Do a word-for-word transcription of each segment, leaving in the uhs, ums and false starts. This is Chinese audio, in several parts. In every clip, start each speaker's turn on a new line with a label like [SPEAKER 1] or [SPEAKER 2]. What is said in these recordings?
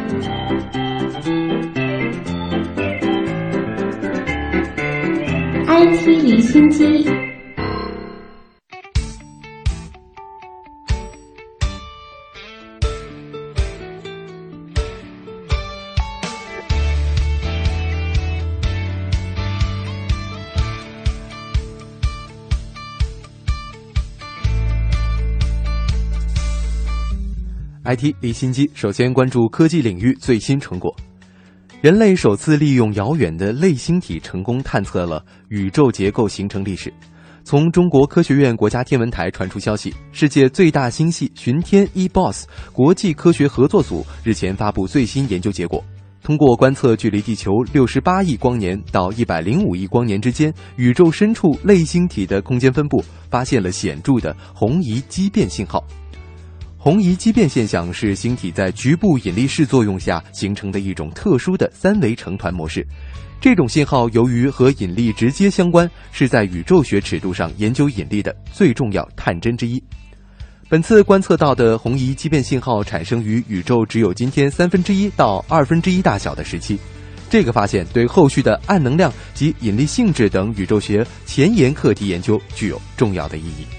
[SPEAKER 1] I T 离心机。
[SPEAKER 2] I T 离心机，首先关注科技领域最新成果。人类首次利用遥远的类星体成功探测了宇宙结构形成历史。从中国科学院国家天文台传出消息，世界最大星系巡天 E B O S 国际科学合作组日前发布最新研究结果，通过观测距离地球六十八亿光年到一百零五亿光年之间宇宙深处类星体的空间分布，发现了显著的红移畸变信号。红移畸变现象是星体在局部引力势作用下形成的一种特殊的三维成团模式。这种信号由于和引力直接相关，是在宇宙学尺度上研究引力的最重要探针之一。本次观测到的红移畸变信号产生于宇宙只有今天三分之一到二分之一大小的时期。这个发现对后续的暗能量及引力性质等宇宙学前沿课题研究具有重要的意义。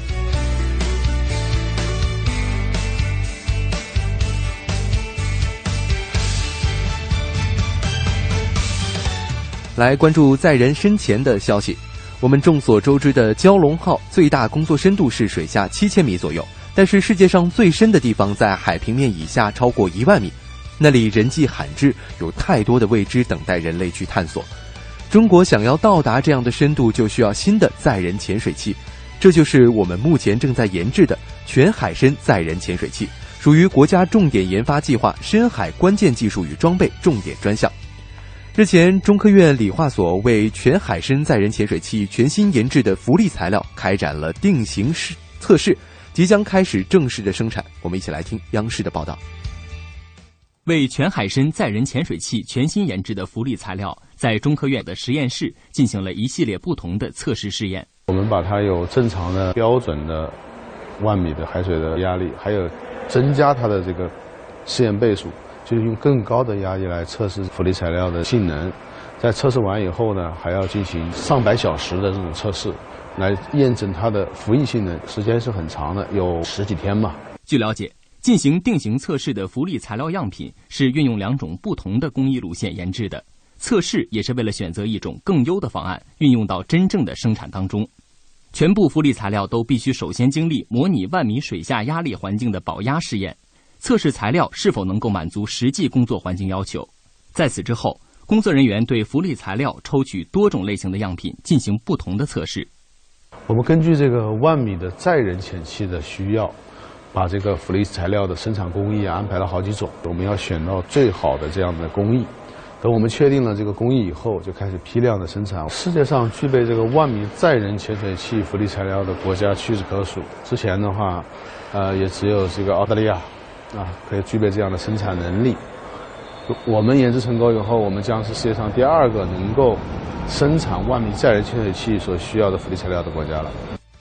[SPEAKER 2] 来关注载人深潜的消息。我们众所周知的蛟龙号最大工作深度是水下七千米左右，但是世界上最深的地方在海平面以下超过一万米，那里人迹罕至，有太多的未知等待人类去探索。中国想要到达这样的深度，就需要新的载人潜水器，这就是我们目前正在研制的全海深载人潜水器，属于国家重点研发计划深海关键技术与装备重点专项。日前，中科院理化所为全海深载人潜水器全新研制的浮力材料开展了定型试测试，即将开始正式的生产。我们一起来听央视的报道。
[SPEAKER 3] 为全海深载人潜水器全新研制的浮力材料，在中科院的实验室进行了一系列不同的测试试验。
[SPEAKER 4] 我们把它有正常的标准的万米的海水的压力，还有增加它的这个试验倍数。就是用更高的压力来测试浮力材料的性能，在测试完以后呢，还要进行上百小时的这种测试，来验证它的浮力性能，时间是很长的，有十几天吧。
[SPEAKER 3] 据了解，进行定型测试的浮力材料样品是运用两种不同的工艺路线研制的，测试也是为了选择一种更优的方案，运用到真正的生产当中。全部浮力材料都必须首先经历模拟万米水下压力环境的保压试验。测试材料是否能够满足实际工作环境要求。在此之后，工作人员对浮力材料抽取多种类型的样品进行不同的测试。
[SPEAKER 4] 我们根据这个万米的载人潜器的需要，把这个浮力材料的生产工艺安排了好几种，我们要选到最好的这样的工艺。等我们确定了这个工艺以后，就开始批量的生产。世界上具备这个万米载人潜水器浮力材料的国家屈指可数。之前的话，呃，也只有这个澳大利亚。啊，可以具备这样的生产能力。我们研制成功以后，我们将是世界上第二个能够生产万米载人潜水器所需要的浮力材料的国家了。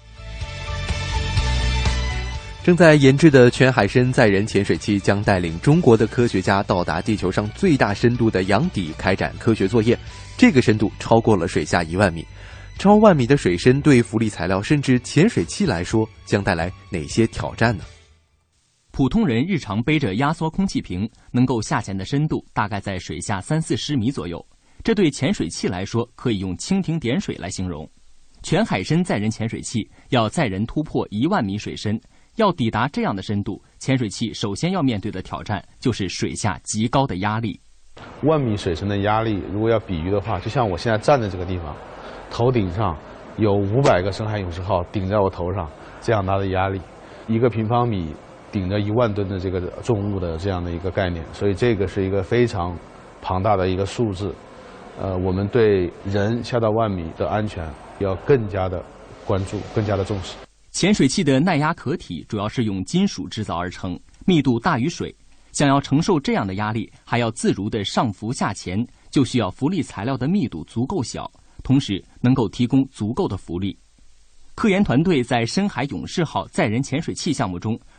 [SPEAKER 2] 正在研制的全海深载人潜水器将带领中国的科学家到达地球上最大深度的洋底开展科学作业，这个深度超过了水下一万米。超万米的水深对浮力材料甚至潜水器来说将带来哪些挑战呢？
[SPEAKER 3] 普通人日常背着压缩空气瓶，能够下潜的深度大概在水下三四十米左右，这对潜水器来说可以用蜻蜓点水来形容。全海深载人潜水器要载人突破一万米水深，要抵达这样的深度，潜水器首先要面对的挑战就是水下极高的压力。
[SPEAKER 4] 万米水深的压力，如果要比喻的话，就像我现在站的这个地方，头顶上有五百个深海勇士号顶在我头上，这样大的压力，一个平方米顶着一万吨的这个重物的这样的一个概念，所以这个是一个非常庞大的一个数字。呃，我们对人下到万米的安全要更加的关注，更加的重视。
[SPEAKER 3] 潜水器的耐压壳体主要是用金属制造而成，密度大于水。想要承受这样的压力，还要自如的上浮下潜，就需要浮力材料的密度足够小，同时能够提供足够的浮力。科研团队在深海勇士号载人潜水器项目中，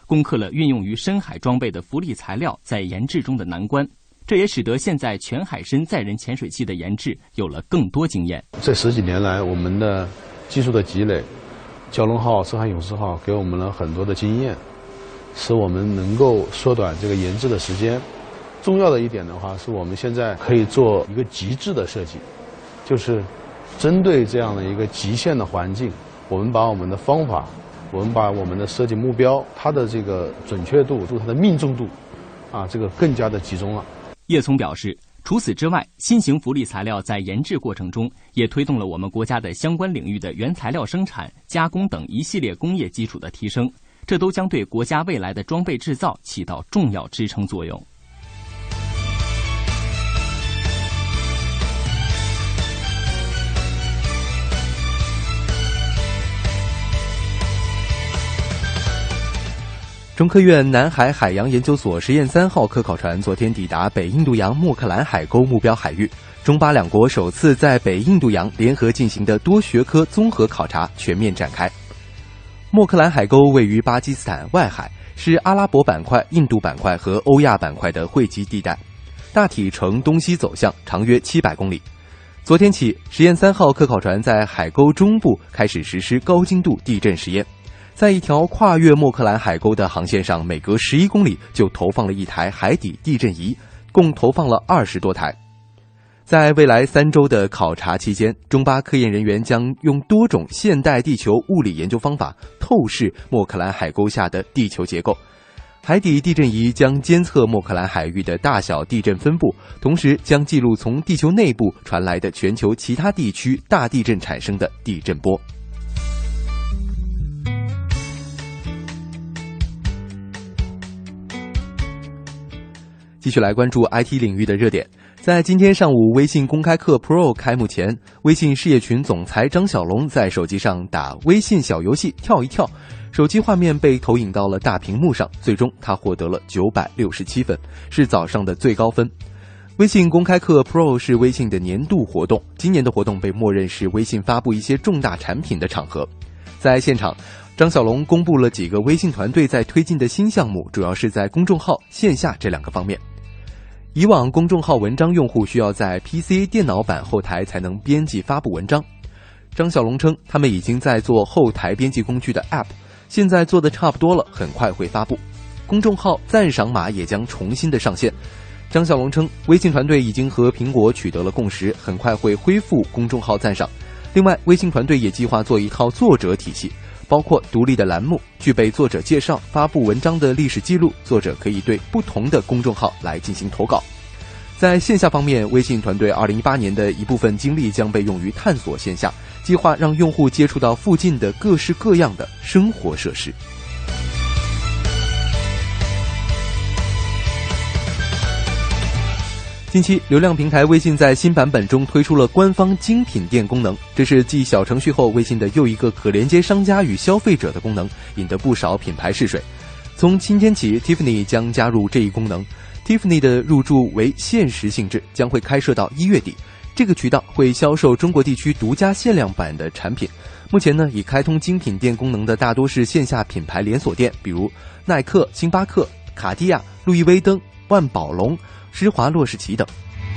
[SPEAKER 3] 攻克了运用于深海装备的浮力材料在研制中的难关。这也使得现在全海深载人潜水器的研制有了更多经验。
[SPEAKER 4] 这十几年来，我们的技术的积累，蛟龙号、深海勇士号给我们了很多的经验，使我们能够缩短这个研制的时间。重要的一点的话，是我们现在可以做一个极致的设计，就是针对这样的一个极限的环境，我们把我们的方法，我们把我们的设计目标，它的这个准确度、它的命中度，啊，这个更加的集中了。
[SPEAKER 3] 叶聪表示，除此之外，新型浮力材料在研制过程中也推动了我们国家的相关领域的原材料生产、加工等一系列工业基础的提升，这都将对国家未来的装备制造起到重要支撑作用。
[SPEAKER 2] 中科院南海海洋研究所实验三号科考船昨天抵达北印度洋莫克兰海沟目标海域，中巴两国首次在北印度洋联合进行的多学科综合考察全面展开。莫克兰海沟位于巴基斯坦外海，是阿拉伯板块、印度板块和欧亚板块的汇集地带，大体呈东西走向，长约七百公里。昨天起，实验三号科考船在海沟中部开始实施高精度地震实验。在一条跨越莫克兰海沟的航线上，每隔十一公里就投放了一台海底地震仪，共投放了二十多台。在未来三周的考察期间，中巴科研人员将用多种现代地球物理研究方法透视莫克兰海沟下的地球结构。海底地震仪将监测莫克兰海域的大小地震分布，同时将记录从地球内部传来的全球其他地区大地震产生的地震波。继续来关注 I T 领域的热点。在今天上午微信公开课 Pro 开幕前，微信事业群总裁张小龙在手机上打微信小游戏跳一跳，手机画面被投影到了大屏幕上，最终他获得了九百六十七分，是早上的最高分。微信公开课 Pro 是微信的年度活动，今年的活动被默认是微信发布一些重大产品的场合。在现场，张小龙公布了几个微信团队在推进的新项目，主要是在公众号、线下这两个方面。以往公众号文章用户需要在 P C 电脑版后台才能编辑发布文章，张小龙称他们已经在做后台编辑工具的 App， 现在做的差不多了，很快会发布。公众号赞赏码也将重新的上线。张小龙称，微信团队已经和苹果取得了共识，很快会恢复公众号赞赏。另外，微信团队也计划做一套作者体系，包括独立的栏目，具备作者介绍、发布文章的历史记录，作者可以对不同的公众号来进行投稿。在线下方面，微信团队二零一八年的一部分精力将被用于探索线下，计划让用户接触到附近的各式各样的生活设施。近期，流量平台微信在新版本中推出了官方精品店功能，这是继小程序后微信的又一个可连接商家与消费者的功能，引得不少品牌试水。从今天起 ，Tiffany 将加入这一功能。Tiffany 的入驻为限时性质，将会开设到一月底。这个渠道会销售中国地区独家限量版的产品。目前呢，已开通精品店功能的大多是线下品牌连锁店，比如耐克、星巴克、卡地亚、路易威登、万宝龙、施华洛世奇等。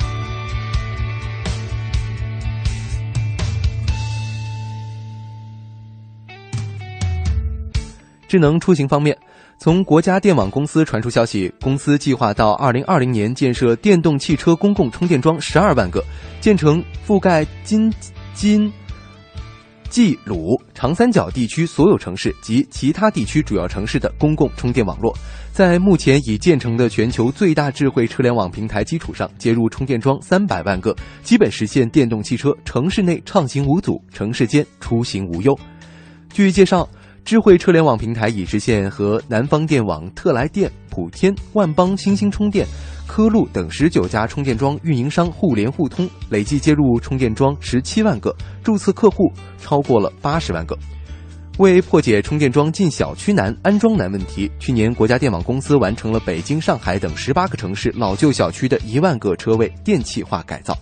[SPEAKER 2] 智能出行方面，从国家电网公司传出消息，公司计划到二零二零年建设电动汽车公共充电桩十二万个，建成覆盖京津冀鲁长三角地区所有城市及其他地区主要城市的公共充电网络。在目前已建成的全球最大智慧车联网平台基础上，接入充电桩三百万个，基本实现电动汽车城市内畅行无阻，城市间出行无忧。据介绍，智慧车联网平台已实现和南方电网、特来电、普天、万邦、星星充电、科路等十九家充电桩运营商互联互通，累计接入充电桩十七万个，注册客户超过了八十万个。为破解充电桩进小区难、安装难问题，去年国家电网公司完成了北京、上海等十八个城市老旧小区的一万个车位电气化改造。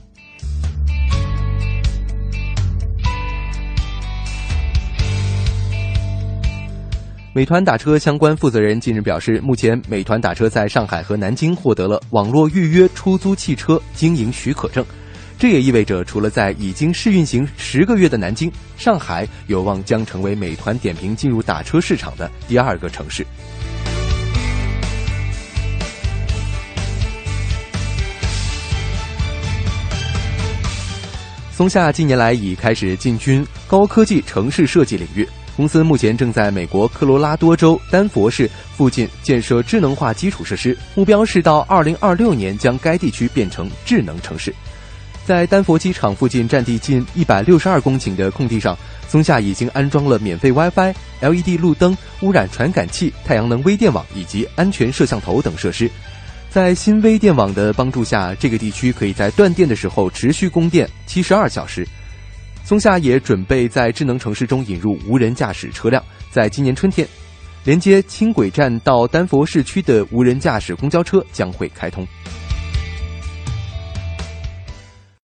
[SPEAKER 2] 美团打车相关负责人近日表示，目前美团打车在上海和南京获得了网络预约出租汽车经营许可证。这也意味着，除了在已经试运行十个月的南京，上海有望将成为美团点评进入打车市场的第二个城市。松下近年来已开始进军高科技城市设计领域，公司目前正在美国科罗拉多州丹佛市附近建设智能化基础设施，目标是到二零二六年将该地区变成智能城市。在丹佛机场附近占地近一百六十二公顷的空地上，松下已经安装了免费 WiFi、L E D 路灯、污染传感器、太阳能微电网以及安全摄像头等设施。在新微电网的帮助下，这个地区可以在断电的时候持续供电七十二小时。松下也准备在智能城市中引入无人驾驶车辆，在今年春天，连接轻轨站到丹佛市区的无人驾驶公交车将会开通。